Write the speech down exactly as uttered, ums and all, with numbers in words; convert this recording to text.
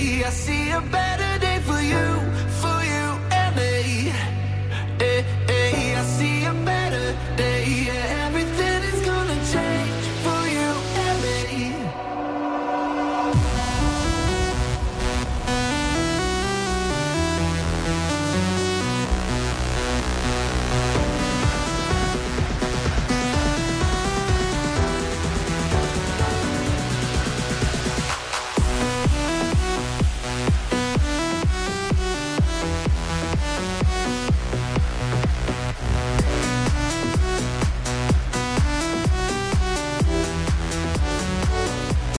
day. I see a better day for you.